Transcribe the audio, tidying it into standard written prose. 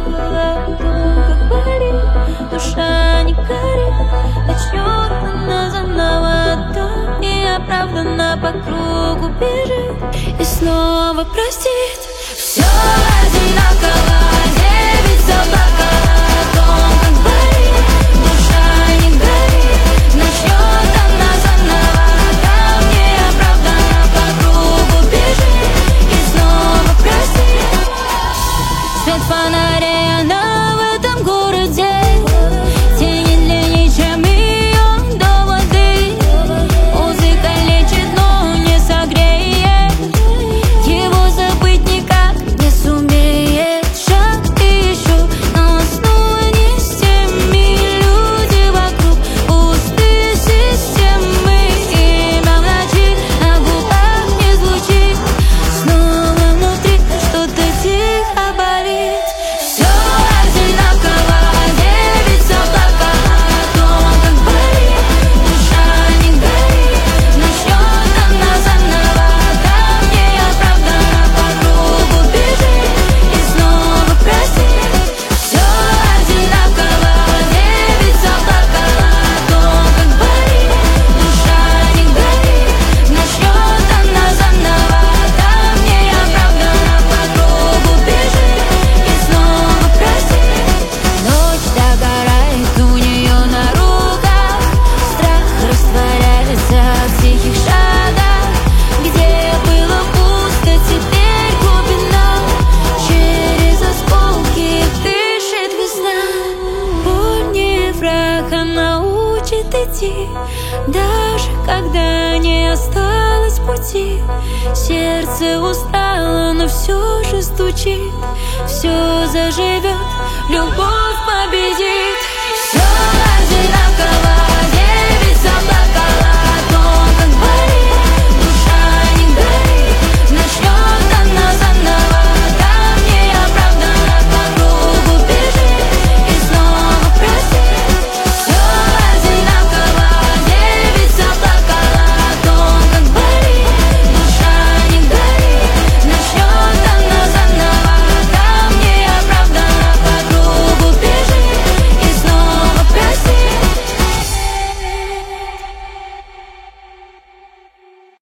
о том, как болит, душа не горит. Начнет она заново, то неоправданно по кругу бежит и снова простит. Все одинаково, девять заплакала о том, как болит, душа не горит. Начнет она заново, там неоправданно по кругу бежит и снова простит. Свет фонарей она в этом городе, тени длиннее, чем ее доводы. Музыка лечит, но не согреет, его забыть никак не сумеет. Шаг и еще, но снова не с теми. Люди вокруг, пустые системы. Имя в ночи, на губах не звучит. Снова внутри что-то тихо болит. Все одинаково, девять заплакала о том, как болит, душа не горит. Начнет она заново, там неоправданно по кругу бежит и снова простит. Все одинаково, девять заплакала о том, как болит, душа не горит. Начнет она заново, там неоправданно по кругу бежит и снова простит. Ночь догорает у нее на руках, страх растворяется в тихих шагах. Где было пусто, теперь глубина. Через осколки дышит весна. Боль не враг, она учит идти, даже когда не осталось пути. Сердце устало, но все же стучит. Все заживет, любовь победит.